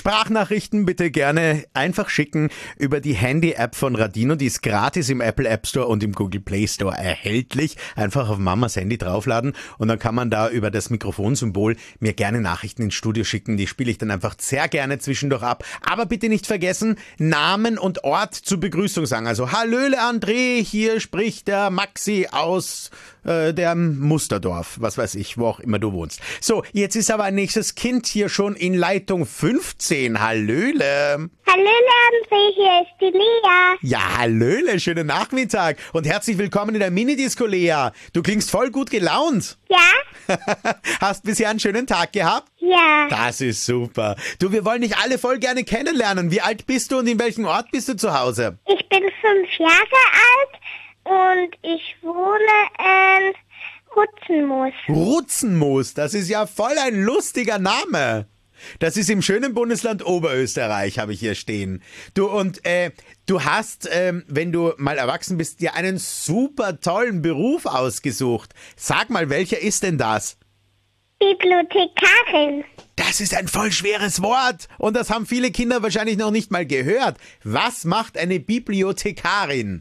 Sprachnachrichten bitte gerne einfach schicken über die Handy-App von Radino. Die ist gratis im Apple App Store und im Google Play Store erhältlich. Einfach auf Mamas Handy draufladen und dann kann man da über das Mikrofonsymbol mir gerne Nachrichten ins Studio schicken. Die spiele ich dann einfach sehr gerne zwischendurch ab. Aber bitte nicht vergessen, Namen und Ort zur Begrüßung sagen. Also Hallöle André, hier spricht der Maxi aus der Musterdorf, was weiß ich, wo auch immer du wohnst. So, jetzt ist aber ein nächstes Kind hier schon in Leitung 15. Hallöle. Hallöle André, hier ist die Lea. Ja, hallöle, schönen Nachmittag und herzlich willkommen in der Minidisco, Lea. Du klingst voll gut gelaunt. Ja? Hast bisher einen schönen Tag gehabt? Ja. Das ist super. Du, wir wollen dich alle voll gerne kennenlernen. Wie alt bist du und in welchem Ort bist du zu Hause? Ich bin 5 Jahre alt und ich wohne in Rutzenmoos. Rutzenmoos, das ist ja voll ein lustiger Name. Das ist im schönen Bundesland Oberösterreich, habe ich hier stehen. Du, und du hast, wenn du mal erwachsen bist, dir einen super tollen Beruf ausgesucht. Sag mal, welcher ist denn das? Bibliothekarin. Das ist ein voll schweres Wort und das haben viele Kinder wahrscheinlich noch nicht mal gehört. Was macht eine Bibliothekarin?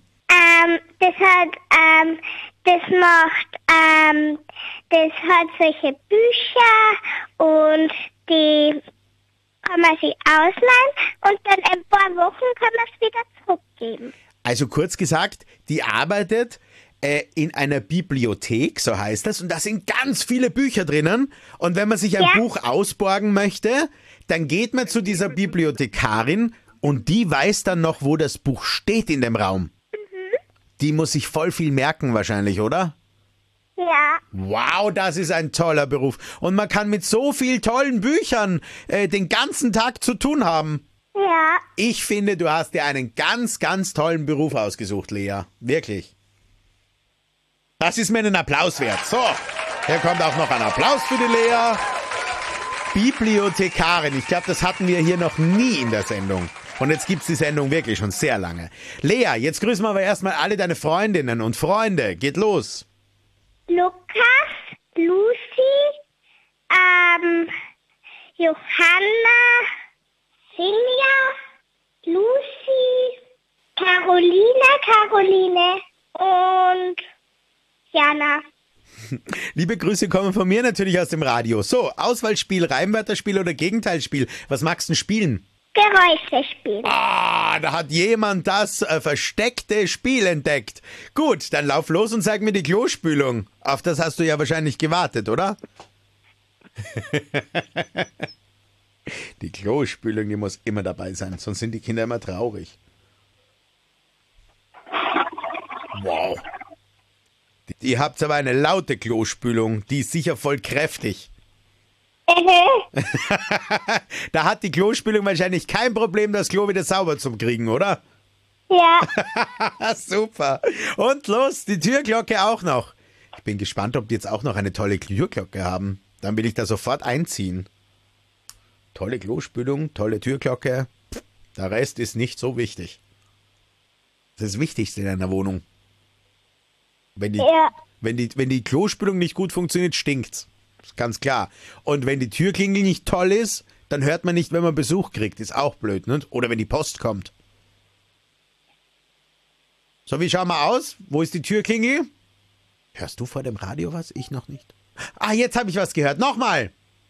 Das hat solche Bücher und die kann man sich ausleihen und dann in ein paar Wochen kann man es wieder zurückgeben. Also kurz gesagt, die arbeitet in einer Bibliothek, so heißt das, und da sind ganz viele Bücher drinnen. Und wenn man sich ein Buch ausborgen möchte, dann geht man zu dieser Bibliothekarin und die weiß dann noch, wo das Buch steht in dem Raum. Die muss sich voll viel merken wahrscheinlich, oder? Ja. Wow, das ist ein toller Beruf. Und man kann mit so vielen tollen Büchern den ganzen Tag zu tun haben. Ja. Ich finde, du hast dir einen ganz, ganz tollen Beruf ausgesucht, Lea. Wirklich. Das ist mir einen Applaus wert. So, hier kommt auch noch ein Applaus für die Lea. Bibliothekarin. Ich glaube, das hatten wir hier noch nie in der Sendung. Und jetzt gibt's die Sendung wirklich schon sehr lange. Lea, jetzt grüßen wir aber erstmal alle deine Freundinnen und Freunde. Geht los. Lukas, Lucy, Johanna, Silja, Lucy, Caroline und Jana. Liebe Grüße kommen von mir natürlich aus dem Radio. So, Auswahlspiel, Reimwörterspiel oder Gegenteilspiel. Was magst du denn spielen? Geräuschespiel. Ah, da hat jemand das versteckte Spiel entdeckt. Gut, dann lauf los und zeig mir die Klospülung. Auf das hast du ja wahrscheinlich gewartet, oder? Die Klospülung, die muss immer dabei sein, sonst sind die Kinder immer traurig. Wow. Ihr habt aber eine laute Klospülung, die ist sicher voll kräftig. Da hat die Klospülung wahrscheinlich kein Problem, das Klo wieder sauber zu kriegen, oder? Ja. Super. Und los, die Türglocke auch noch. Ich bin gespannt, ob die jetzt auch noch eine tolle Türglocke haben. Dann will ich da sofort einziehen. Tolle Klospülung, tolle Türglocke. Der Rest ist nicht so wichtig. Das ist das Wichtigste in einer Wohnung. Wenn die Klospülung nicht gut funktioniert, stinkt's. Ist ganz klar. Und wenn die Türklingel nicht toll ist, dann hört man nicht, wenn man Besuch kriegt. Ist auch blöd, ne? Oder wenn die Post kommt. So, wie schauen wir aus? Wo ist die Türklingel? Hörst du vor dem Radio was? Ich noch nicht. Ah, jetzt habe ich was gehört. Nochmal.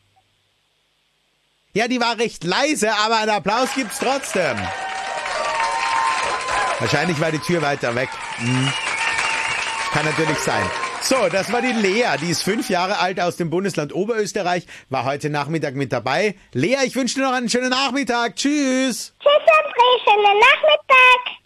Ja, die war recht leise, aber einen Applaus gibt's trotzdem. Wahrscheinlich war die Tür weiter weg. Kann natürlich sein. So, das war die Lea, die ist 5 Jahre alt aus dem Bundesland Oberösterreich, war heute Nachmittag mit dabei. Lea, ich wünsche dir noch einen schönen Nachmittag. Tschüss. Tschüss, André, schönen Nachmittag.